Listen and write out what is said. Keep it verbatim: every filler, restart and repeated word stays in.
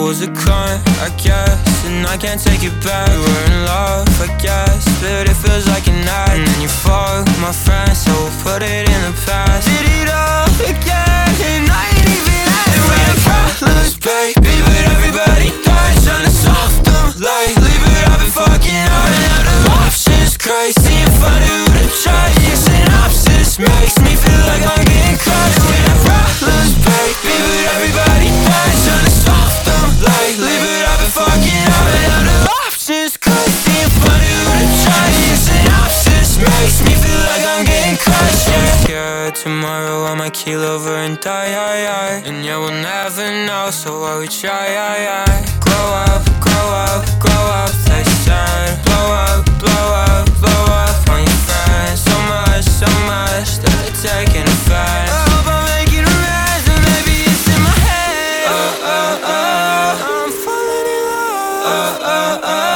was a crime, I guess, and I can't take it back. We were in love, I guess, but it feels like a night. And then you fucked my friends, so we'll put it in the past. Did it all again, and I ain't even had it. We had problems, baby, but everybody dies trying to solve them. Like, leave it, I've been fucking out and out of options. Crazy and funny with a try. Your synopsis makes me feel like I'm getting crushed. We had problems, baby, but everybody dies trying to solve them. Like, leave it, I've been fucking out and out of options. Crazy and funny with a try. Your synopsis makes me feel like I'm getting crushed. Yeah, yeah, tomorrow I might keel over and die, I, I. And yeah, we'll never know, so why we try, I, I. Grow up, grow up, grow up, take time. Blow up, blow up, blow up on your friends. So much, so much that they're taking offense. I hope I'm making a mess, and maybe it's in my head. Uh, uh, uh, I'm falling in love. Uh, uh, uh